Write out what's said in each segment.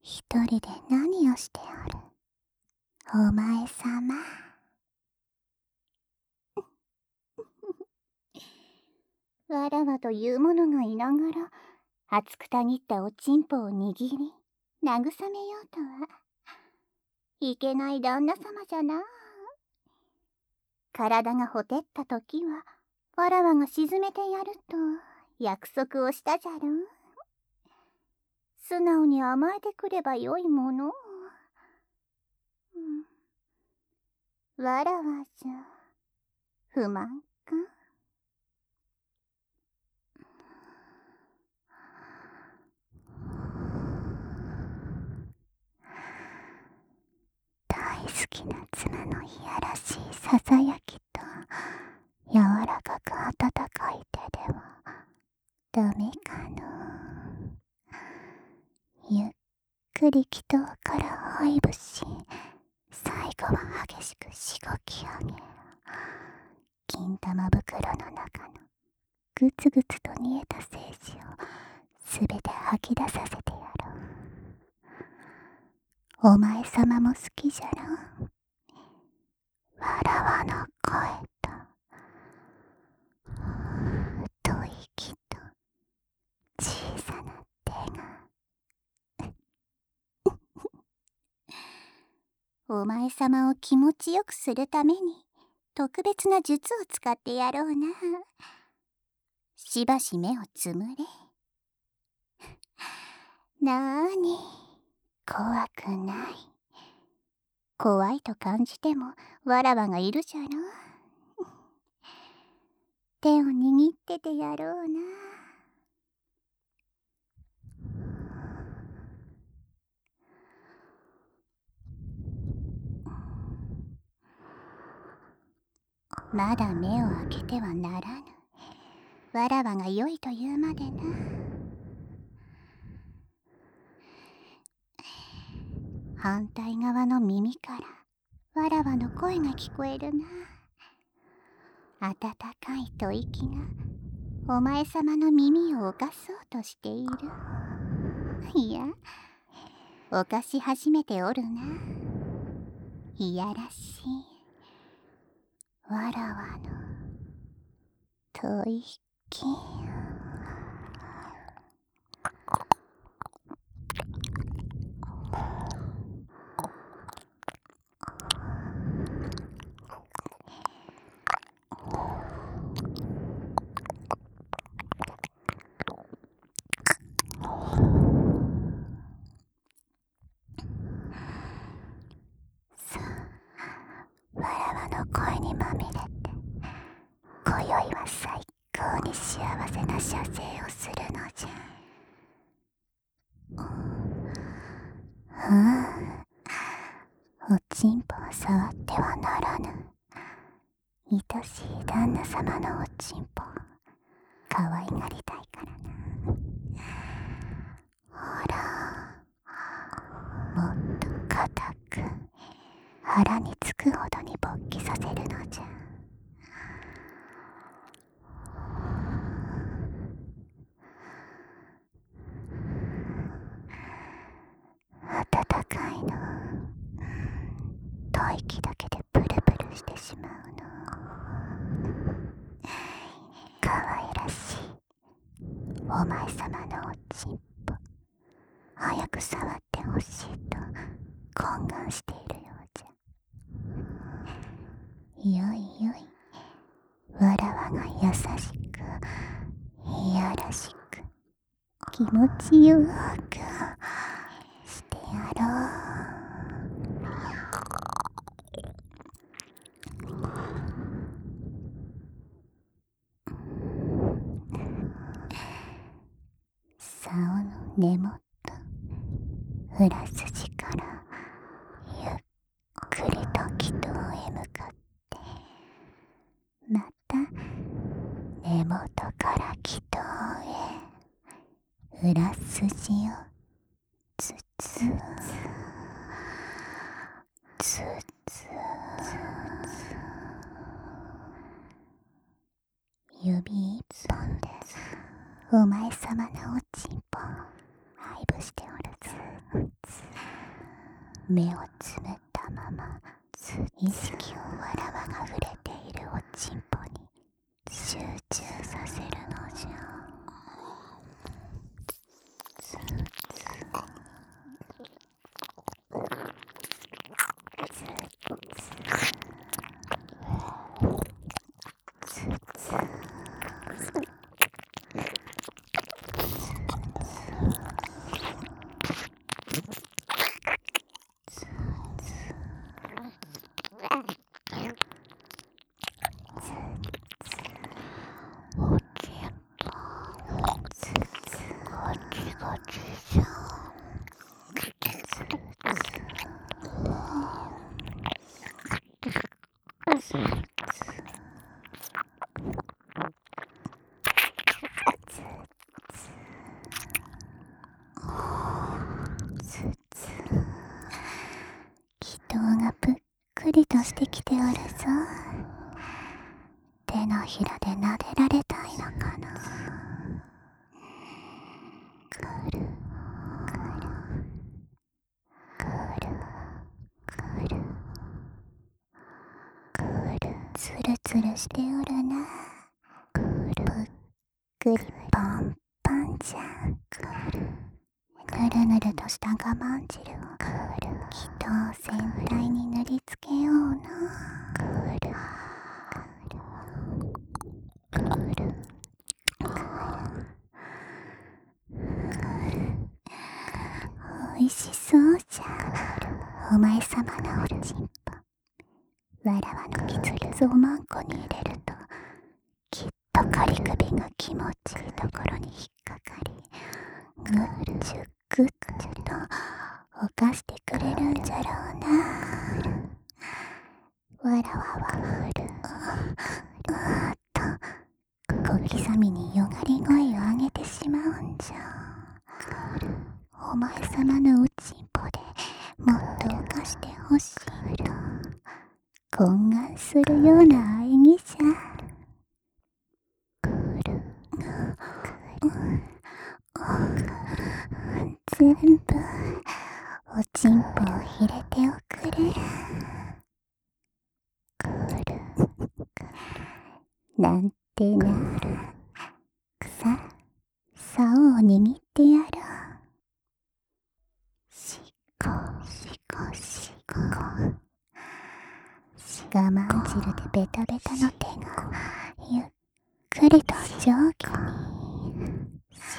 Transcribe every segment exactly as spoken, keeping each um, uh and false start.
一人で何をしておる。お前さま。わらわというものがいながら、熱くたぎったおちんぽを握り、慰めようとは。いけない旦那様じゃな。体がほてった時は、わらわが沈めてやると約束をしたじゃろ。素直に甘えてくればよいもの。うん、わらわじゃ不満か。大好きな妻のいやらしいささやきと柔らかく温かい手ではダメかの。ゆっくり祈祷から追いぶし、最後は激しくしごき上げ、金玉袋の中のぐつぐつと煮えた精子をすべて吐き出させてやろう。お前さまも好きじゃろ。わらわの声と吐息と小さな手がお前さまを気持ちよくするために特別な術を使ってやろうな。しばし目をつむれ。なーに、怖くない。怖いと感じてもわらわがいるじゃろ。手を握っててやろうな。まだ目を開けてはならぬ。わらわが良いと言うまでな。反対側の耳からわらわの声が聞こえるな。温かい吐息がお前さまの耳を犯そうとしている。いや、犯し始めておるな。いやらしいわらわの吐息。さあ、わらわの声にまみれて今宵は最高に幸せな射精をするのじゃ。ああ、おちんぽを触ってはならぬ。愛しい旦那様のおちんぽかわいがりたいからな。ほら、もっと固く腹につくほどに勃起させるのじゃ。温かいの。吐息だけでプルプルしてしまうの。かわいらしいお前さまのおちんぽ早く触ってほしいと懇願しているようじゃ。よいよい、わらわが優しくいやらしく気持ちよくしてやろう。竿の根元、裏筋からゆっくりと気筒へ向かってまた根元から気筒へ裏筋をつつつつ指一本でお前さまのおちんぽブしておるぞ。目をつむったまま意識をわらわが触れているおちんぽに集中させるのじゃ。つつ気筒がぷっくりとしてきておるぞ。手のひらで撫でられたいのかな。くるくるくるくるくるつるつるしておるな。くるぷっくりパンパンじゃん。くるぬるぬるとした我慢汁をくる気筒全体に塗りつけような。くるくるくるおいしそうじゃん。お前さまのおちんぽわらわのきつりをまんこに入れるときっと仮首が気持ちいいところに引っかかりぐっちゅぐっちゅとおかしてくれるんじゃろうな。わらわはうるうーっと小刻みによがり声を上げてしまうんじゃ。お前さまのおちんぽでもっとおかしてほしいと懇願するような喘ぎじゃ。くる全部おちんぽを入れておくれ。くるなんてな。草竿を握ってやろう。しこしこしこ我慢汁でベタベタの手がゆっくりと上下に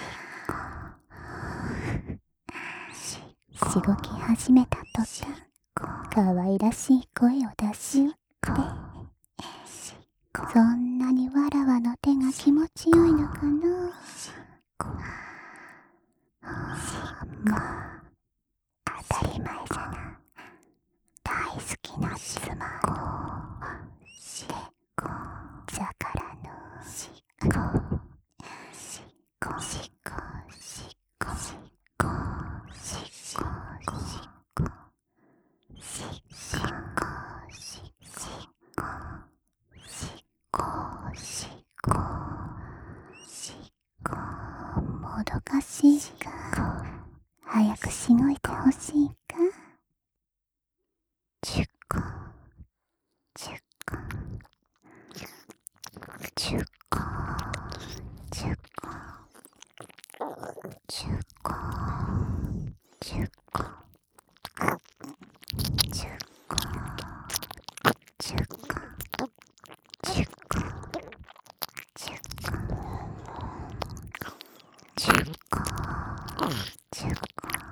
しごき始めた途端かわいらしい声を出してそんなにわらわの手が気持ちよいのかな。まあ当たり前じゃな。大好きな妻のしこじゃからのしこしこしこしこしこしこしこししこししこしこしこしこもどかしいか。早くしごいてほしいか。じゅっこじゅっこじゅっこじゅっこじゅっこじゅっこじゅっこじゅっこじゅっこじゅっこじゅっこじゅっこじゅっこじゅっ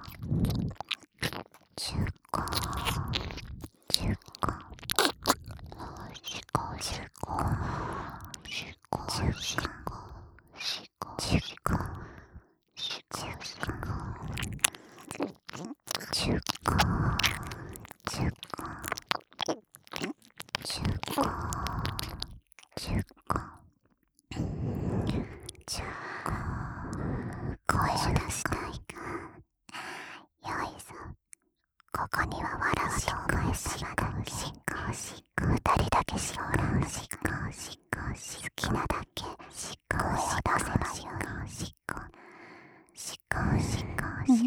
こじゅっこしこしこしこしこしこしこしこしこしこじゅっこじゅっこじゅっこじゅっこじゅっこ声を出したいか。よいぞ。ここにはわらわとお前さまだけしこしこ二人だけしこらしこしこし好きなだけしこ声を出せばよしこしこしこしこ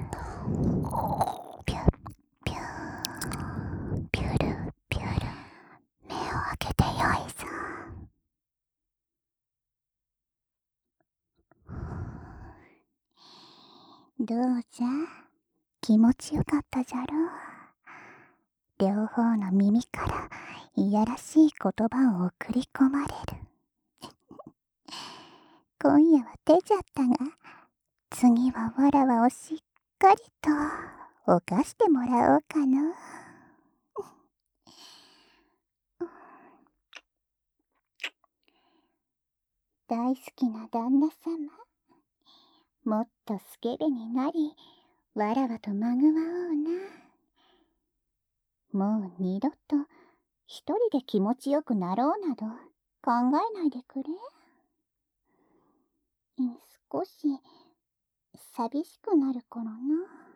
ピュピュピュルピュル。目を開けてよいぞ。どうじゃ、気持ちよかったじゃろう。両方の耳からいやらしい言葉を送り込まれる。今夜は出ちゃったが、次はわらわをしっかりと犯してもらおうかの。大好きな旦那様、もっとスケベになり、わらわとまぐわおうな。もう二度と一人で気持ちよくなろうなど考えないでくれ。少し寂しくなる頃な。